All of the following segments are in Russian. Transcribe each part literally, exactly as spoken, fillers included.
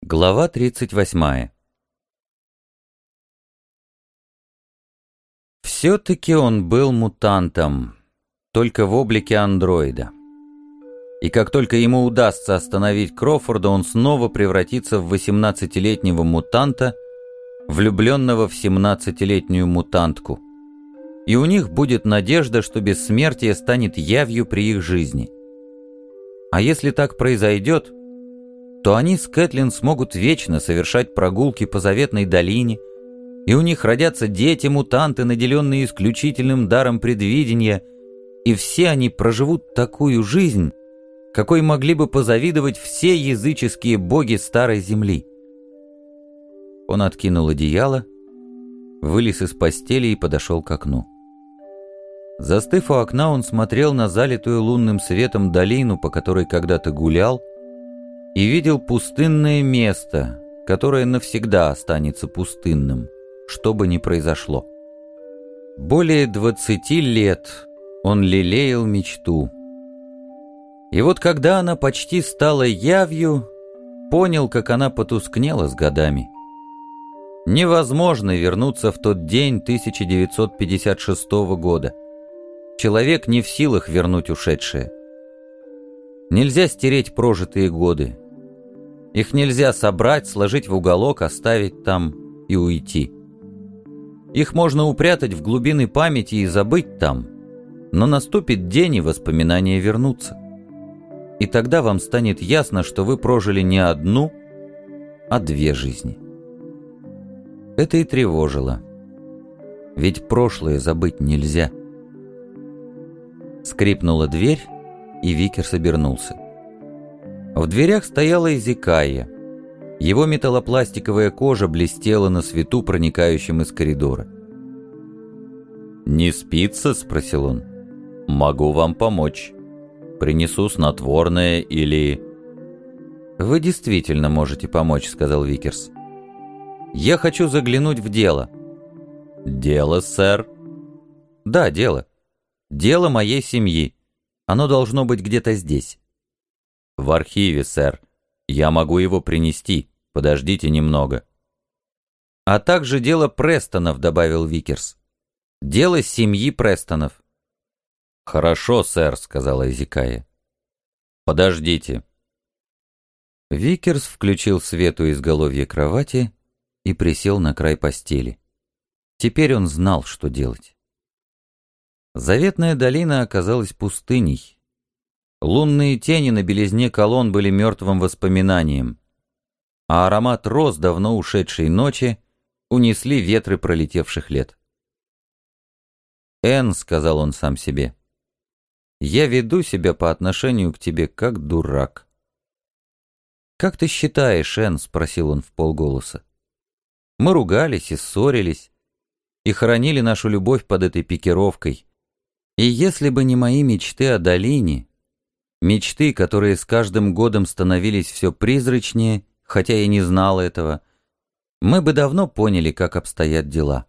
Глава тридцать восьмая. Все-таки он был мутантом, только в облике андроида. И как только ему удастся остановить Крофорда, он снова превратится в восемнадцатилетнего мутанта, влюбленного в семнадцатилетнюю мутантку. И у них будет надежда, что бессмертие станет явью при их жизни. А если так произойдет, то они с Кэтлин смогут вечно совершать прогулки по заветной долине, и у них родятся дети-мутанты, наделенные исключительным даром предвидения, и все они проживут такую жизнь, какой могли бы позавидовать все языческие боги Старой Земли. Он откинул одеяло, вылез из постели и подошел к окну. Застыв у окна, он смотрел на залитую лунным светом долину, по которой когда-то гулял, и видел пустынное место, которое навсегда останется пустынным, что бы ни произошло. Более двадцати лет он лелеял мечту. И вот когда она почти стала явью, понял, как она потускнела с годами. Невозможно вернуться в тот день тысяча девятьсот пятьдесят шестого года. Человек не в силах вернуть ушедшее. Нельзя стереть прожитые годы. Их нельзя собрать, сложить в уголок, оставить там и уйти. Их можно упрятать в глубины памяти и забыть там, но наступит день, и воспоминания вернутся. И тогда вам станет ясно, что вы прожили не одну, а две жизни. Это и тревожило. Ведь прошлое забыть нельзя. Скрипнула дверь, и Викерс обернулся. В дверях стояла Эзекайя. Его металлопластиковая кожа блестела на свету, проникающем из коридора. «Не спится?» — спросил он. «Могу вам помочь. Принесу снотворное или...» «Вы действительно можете помочь», — сказал Викерс. «Я хочу заглянуть в дело». «Дело, сэр?» «Да, дело. Дело моей семьи. Оно должно быть где-то здесь». «В архиве, сэр. Я могу его принести. Подождите немного». «А также дело Престонов», — добавил Викерс. «Дело семьи Престонов». «Хорошо, сэр», — сказала Эзекайя. «Подождите». Викерс включил свет у изголовья кровати и присел на край постели. Теперь он знал, что делать. Заветная долина оказалась пустыней. Лунные тени на белизне колонн были мертвым воспоминанием, а аромат роз давно ушедшей ночи унесли ветры пролетевших лет. «Энн», — сказал он сам себе, — «я веду себя по отношению к тебе как дурак». «Как ты считаешь, Энн?» — спросил он вполголоса. «Мы ругались и ссорились, и хоронили нашу любовь под этой пикировкой. И если бы не мои мечты о долине, мечты, которые с каждым годом становились все призрачнее, хотя я не знал этого, мы бы давно поняли, как обстоят дела.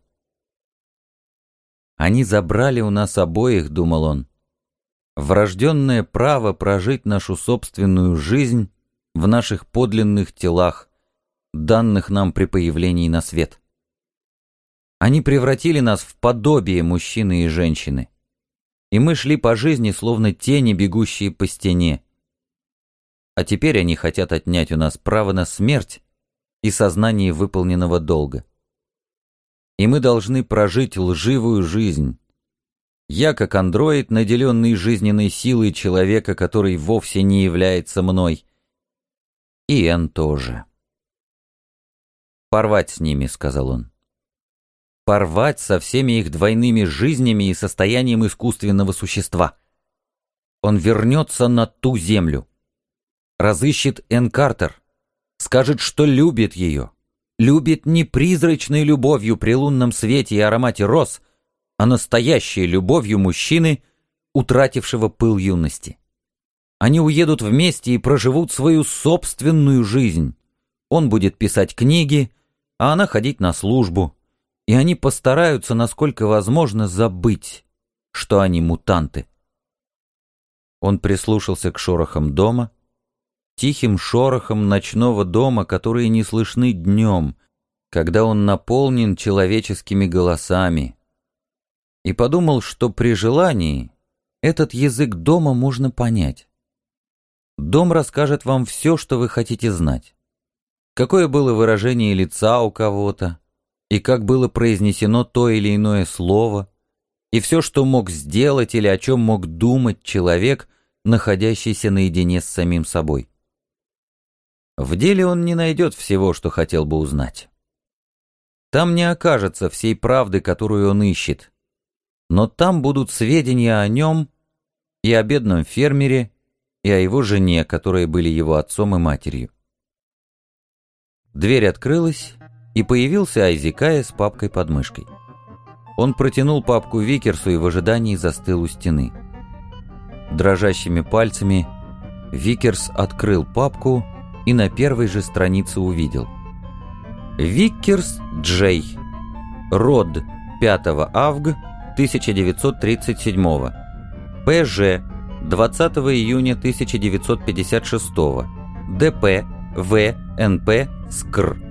Они забрали у нас обоих, думал он, врожденное право прожить нашу собственную жизнь в наших подлинных телах, данных нам при появлении на свет. Они превратили нас в подобие мужчины и женщины. И мы шли по жизни, словно тени, бегущие по стене. А теперь они хотят отнять у нас право на смерть и сознание выполненного долга. И мы должны прожить лживую жизнь. Я, как андроид, наделенный жизненной силой человека, который вовсе не является мной. И Энн тоже. «Порвать с ними», — сказал он. Порвать со всеми их двойными жизнями и состоянием искусственного существа. Он вернется на ту землю, разыщет Энн Картер, скажет, что любит ее, любит не призрачной любовью при лунном свете и аромате роз, а настоящей любовью мужчины, утратившего пыл юности. Они уедут вместе и проживут свою собственную жизнь. Он будет писать книги, а она ходить на службу. И они постараются, насколько возможно, забыть, что они мутанты. Он прислушался к шорохам дома, тихим шорохом ночного дома, которые не слышны днем, когда он наполнен человеческими голосами. И подумал, что при желании этот язык дома можно понять. Дом расскажет вам все, что вы хотите знать. Какое было выражение лица у кого-то, и как было произнесено то или иное слово, и все, что мог сделать или о чем мог думать человек, находящийся наедине с самим собой. В деле он не найдет всего, что хотел бы узнать. Там не окажется всей правды, которую он ищет, но там будут сведения о нем и о бедном фермере, и о его жене, которые были его отцом и матерью. Дверь открылась, и появился Айзекая с папкой под мышкой. Он протянул папку Викерсу и в ожидании застыл у стены. Дрожащими пальцами Викерс открыл папку и на первой же странице увидел: Викерс Джей. Род пятого августа тысяча девятьсот тридцать седьмого. ПЖ двадцатого июня тысяча девятьсот пятьдесят шестого. ДП ВНП СКР.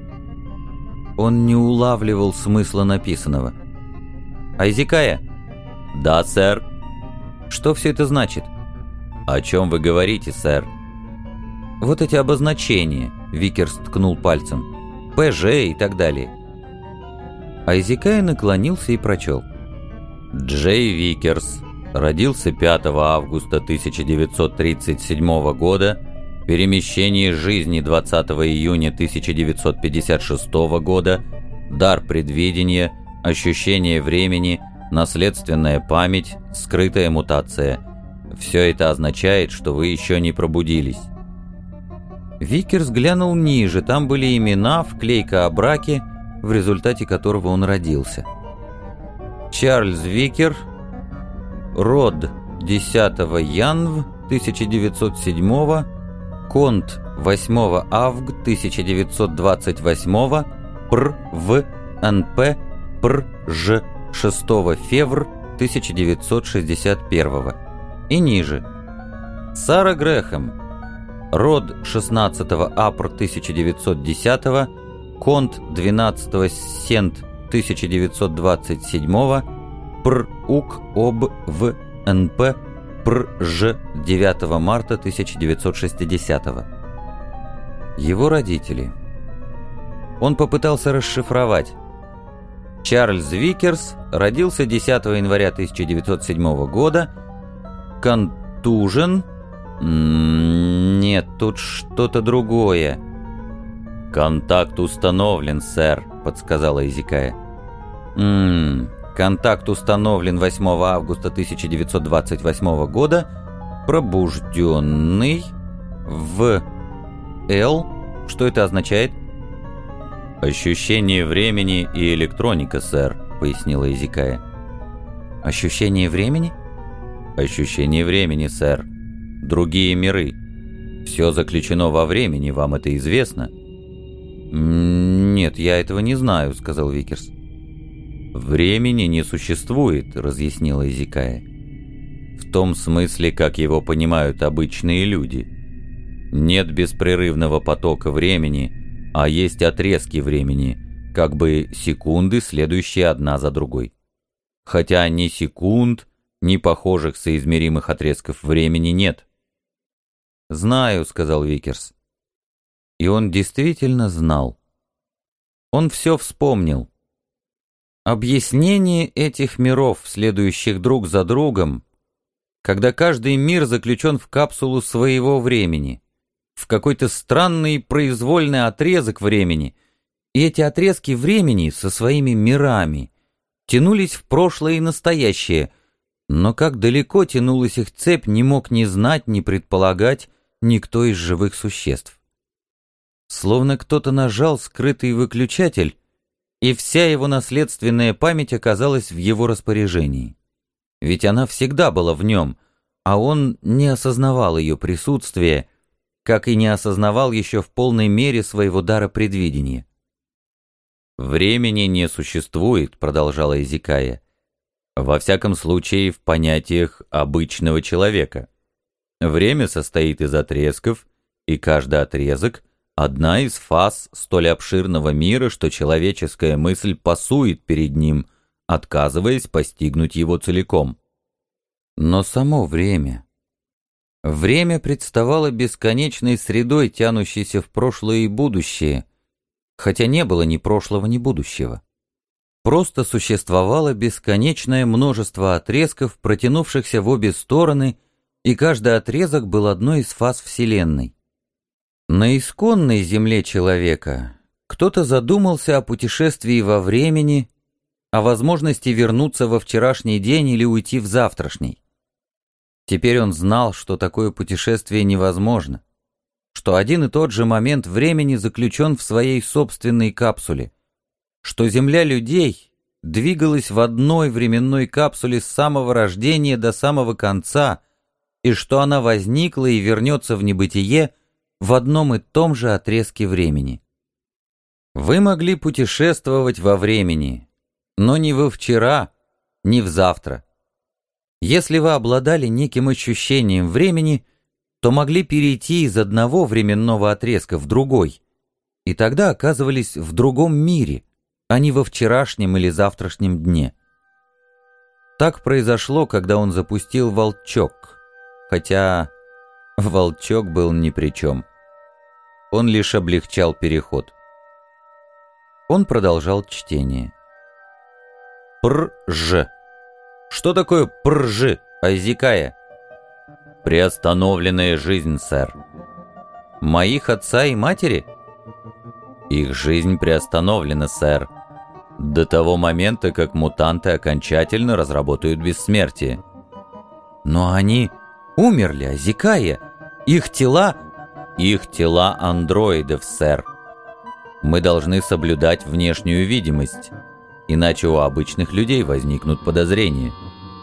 Он не улавливал смысла написанного. «Айзекая?» «Да, сэр». «Что все это значит?» «О чем вы говорите, сэр?» «Вот эти обозначения», — Викерс ткнул пальцем. «ПЖ и так далее». Айзекая наклонился и прочел. «Джей Викерс родился пятого августа тысяча девятьсот тридцать седьмого года, перемещение жизни двадцатого июня тысяча девятьсот пятьдесят шестого года, дар предвидения, ощущение времени, наследственная память, скрытая мутация. Все это означает, что вы еще не пробудились». Викерс глянул ниже, там были имена, вклейка о браке, в результате которого он родился. Чарльз Викер, род десятого января тысяча девятьсот седьмого, конт восьмого августа тысяча девятьсот двадцать восьмого, пр в нп пр ж шестого февраля тысяча девятьсот шестьдесят первого. И ниже. Сара Грэхэм, род шестнадцатого апреля тысяча девятьсот десятого, конт двенадцатого сент тысяча девятьсот двадцать седьмого, пр ук об в нп пр ж девятого марта тысяча девятьсот шестидесятого. Его родители. Он попытался расшифровать. Чарльз Викерс родился десятого января тысяча девятьсот седьмого года, контужен. Нет, тут что-то другое. «Контакт установлен, сэр», — подсказала Айзекая. «Ммм, контакт установлен восьмого августа тысяча девятьсот двадцать восьмого года, пробужденный в Л. Что это означает?» «Ощущение времени и электроника, сэр», — пояснила Айзекая. «Ощущение времени?» «Ощущение времени, сэр. Другие миры. Все заключено во времени, вам это известно?» «Нет, я этого не знаю», — сказал Викерс. «Времени не существует», — разъяснила Айзекая. «В том смысле, как его понимают обычные люди. Нет беспрерывного потока времени, а есть отрезки времени, как бы секунды, следующие одна за другой. Хотя ни секунд, ни похожих соизмеримых отрезков времени нет». «Знаю», — сказал Викерс. И он действительно знал. Он все вспомнил. Объяснение этих миров, следующих друг за другом, когда каждый мир заключен в капсулу своего времени, в какой-то странный произвольный отрезок времени, и эти отрезки времени со своими мирами тянулись в прошлое и настоящее, но как далеко тянулась их цепь, не мог ни знать, ни предполагать никто из живых существ. Словно кто-то нажал скрытый выключатель, и вся его наследственная память оказалась в его распоряжении. Ведь она всегда была в нем, а он не осознавал ее присутствие, как и не осознавал еще в полной мере своего дара предвидения. «Времени не существует», — продолжала Айзекая, «во всяком случае в понятиях обычного человека. Время состоит из отрезков, и каждый отрезок — одна из фаз столь обширного мира, что человеческая мысль пасует перед ним, отказываясь постигнуть его целиком. Но само время... Время представало бесконечной средой, тянущейся в прошлое и будущее, хотя не было ни прошлого, ни будущего. Просто существовало бесконечное множество отрезков, протянувшихся в обе стороны, и каждый отрезок был одной из фаз Вселенной. На исконной земле человека кто-то задумался о путешествии во времени, о возможности вернуться во вчерашний день или уйти в завтрашний. Теперь он знал, что такое путешествие невозможно, что один и тот же момент времени заключен в своей собственной капсуле, что Земля людей двигалась в одной временной капсуле с самого рождения до самого конца, и что она возникла и вернется в небытие в одном и том же отрезке времени. Вы могли путешествовать во времени, но не во вчера, не в завтра. Если вы обладали неким ощущением времени, то могли перейти из одного временного отрезка в другой, и тогда оказывались в другом мире, а не во вчерашнем или завтрашнем дне. Так произошло, когда он запустил волчок, хотя волчок был ни при чем. Он лишь облегчал переход. Он продолжал чтение. Пр-ж. Что такое пр-ж, Айзекая? Приостановленная жизнь, сэр. Моих отца и матери? Их жизнь приостановлена, сэр, до того момента, как мутанты окончательно разработают бессмертие. Но они умерли, Айзекая. Их тела... Их тела андроидов, сэр. Мы должны соблюдать внешнюю видимость, иначе у обычных людей возникнут подозрения.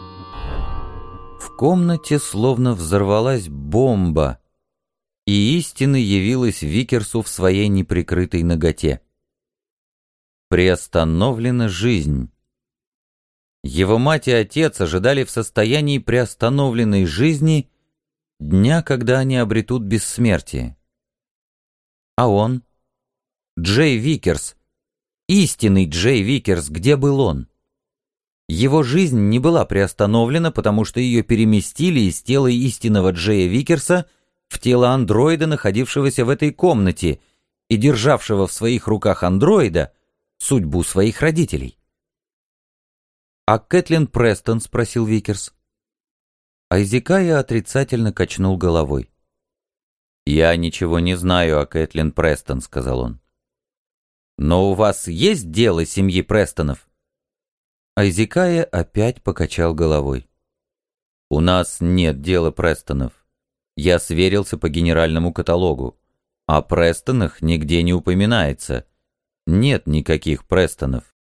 В комнате словно взорвалась бомба, и истина явилась Викерсу в своей неприкрытой наготе. Приостановлена жизнь. Его мать и отец ожидали в состоянии приостановленной жизни дня, когда они обретут бессмертие. А он, Джей Викерс, истинный Джей Викерс, где был он? Его жизнь не была приостановлена, потому что ее переместили из тела истинного Джея Викерса в тело андроида, находившегося в этой комнате и державшего в своих руках андроида судьбу своих родителей. «А Кэтлин Престон?» — спросил Викерс. Айзекая отрицательно качнул головой. «Я ничего не знаю о Кэтлин Престон», — сказал он. «Но у вас есть дело семьи Престонов?» Айзекая опять покачал головой. «У нас нет дела Престонов. Я сверился по генеральному каталогу. О Престонах нигде не упоминается. Нет никаких Престонов».